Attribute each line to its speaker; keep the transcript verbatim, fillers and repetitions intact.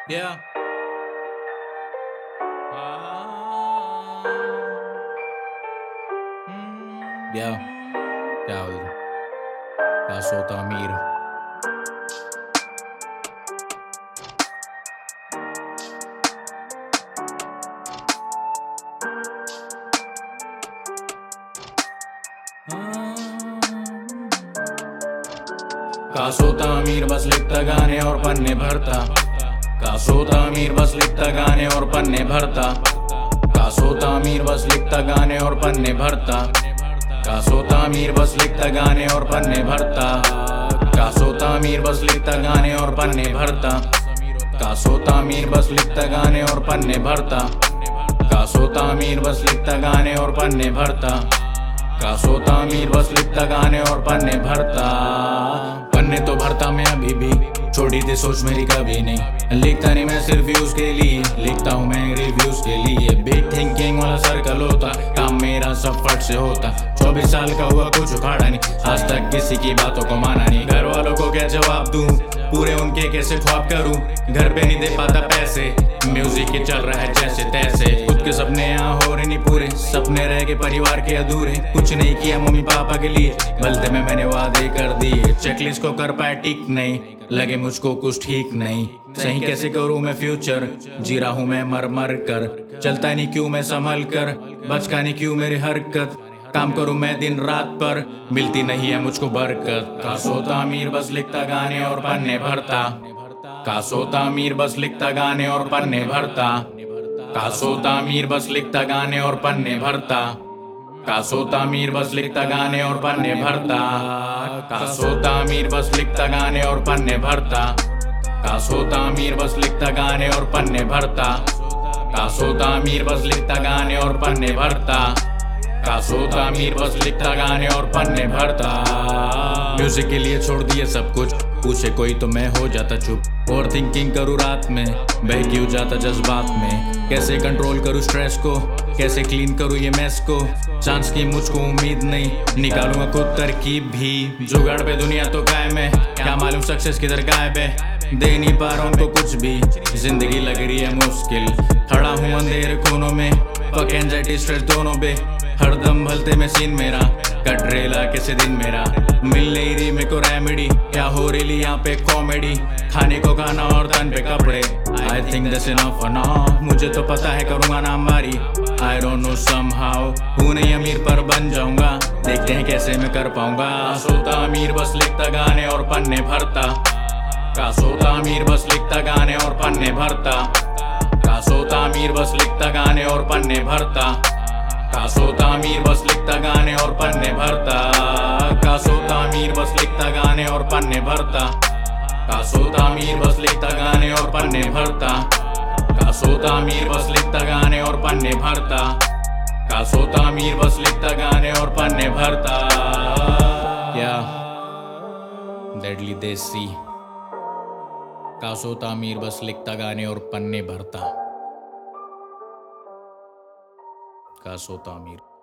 Speaker 1: Yeah. Yeah. क्या बोल का सोता अमीर का सोता अमीर बस लिखता गाने और पन्ने भरता का सोता अमीर बस लिखता गाने और पन्ने भरता का सोता अमीर बस लिखता गाने और पन्ने भरता का सोता अमीर बस लिखता गाने और पन्ने भरता का सोता अमीर बस लिखता गाने और पन्ने भरता का सोता अमीर बस लिखता गाने और पन्ने भरता का सोता अमीर बस लिखता गाने और पन्ने भरता का सोता अमीर बस लिखता गाने और पन्ने भरता पन्ने तो भरता मैं अभी भी छोड़ी थी सोच मेरी कभी नहीं लिखता नहीं मैं सिर्फ व्यूज के लिए लिखता हूँ मैं रिव्यूज के लिए बिग थिंकिंग वाला सर्कल होता काम मेरा सब फट से होता चौबीस साल का हुआ कुछ उखाड़ा नहीं आज तक किसी की बातों को माना नहीं घर वालों को क्या जवाब दूं पूरे उनके कैसे ख्वाब करूं घर पे नहीं दे पाता पैसे म्यूजिक के चल रहा है जैसे तैसे खुद के सपने यहाँ हो रहे नहीं पूरे सपने रह गए परिवार के अधूरे कुछ नहीं किया मम्मी पापा के लिए बलते में मैंने वादे कर दिए चेकलिस्ट को कर पाए टिक नहीं लगे मुझको कुछ ठीक नहीं सही कैसे करूं मैं फ्यूचर जी रहा हूं मैं मर मर कर चलता नहीं क्यों मैं संभल कर बचका नहीं क्यों मेरी हरकत काम करूं मैं दिन रात पर मिलती नहीं है मुझको बरकत का सोता अमीर बस लिखता गाने और पन्ने भरता का सोता अमीर बस लिखता गाने और पन्ने भरता का सोता अमीर बस लिखता गाने और पन्ने भरता का सोता अमीर बस लिखता गाने और पन्ने भरता का सोता अमीर बस लिखता गाने और पन्ने भरता का सोता अमीर बस लिखता गाने और पन्ने भरता का सोता अमीर बस लिखता गाने और पन्ने भरता का सोता अमीर बस लिखता गाने और पन्ने भरता म्यूजिक के लिए छोड़ दिया सब कुछ पूछे कोई तो मैं हो जाता चुप और थिंकिंग करूँ रात में बह क्यों जाता जज्बात में कैसे कंट्रोल करूँ स्ट्रेस को कैसे क्लीन करूँ ये मैस को चांस की मुझको उम्मीद नहीं निकालूंगा खुद तरकीब भी जुगाड़ पे दुनिया तो कायम है क्या मालूम सक्सेस किधर गायब है दे नहीं पा रहा उनको कुछ भी जिंदगी लग रही है मुश्किल खड़ा हूँ अंधेरे कोनों में फक एंजाइटी स्ट्रेस दोनों पे हरदम भलते में सीन मेरा कट रेला कैसे दिन मेरा मिल नहीं रही मेरे को रेमेडी क्या हो रही यहाँ पे कॉमेडी खाने को खाना और तन पे कपड़े I think that's enough for now मुझे तो पता है करूंगा नाम बारी आई डोंट नो समहाउ हूँ नहीं अमीर पर बन जाऊंगा देखते हैं कैसे मैं कर पाऊंगा सोता अमीर बस लिखता गाने और पन्ने भरता का सोता अमीर बस लिखता गाने और पन्ने भरता का सोता अमीर बस लिखता गाने और पन्ने भरता का सोता अमीर बस लिखता गाने और पन्ने भरता का सोता अमीर बस लिखता गाने और पन्ने भरता का सोता अमीर बस लिखता गाने और पन्ने भरता का सोता अमीर बस लिखता गाने और पन्ने भरता का सोता अमीर बस लिखता गाने और पन्ने भरता या डेडली देसी का सोता अमीर बस लिखता गाने और पन्ने भरता का सोता अमीर।